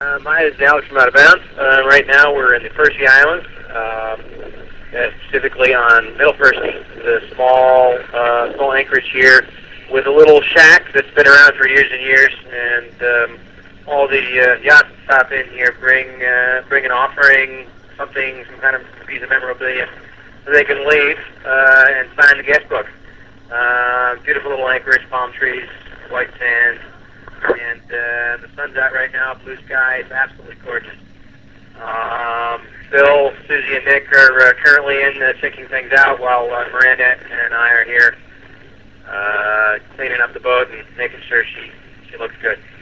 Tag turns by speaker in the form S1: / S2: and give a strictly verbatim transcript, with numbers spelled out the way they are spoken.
S1: Uh, my name is Alex from Out of Bounds. Uh, right now we're in the Percy Islands, uh, specifically on Middle Percy, the small, uh, small anchorage here with a little shack that's been around for years and years, and um, all the uh, yachts that stop in here bring uh, bring an offering, something, some kind of piece of memorabilia, so they can leave uh, and sign the guest book. Uh, beautiful little anchorage, palm trees, white sand. And uh, the sun's out right now, blue sky, it's absolutely gorgeous. Um, Phil, Susie, and Nick are uh, currently in uh, checking things out while uh, Miranda and I are here uh, cleaning up the boat and making sure she, she looks good.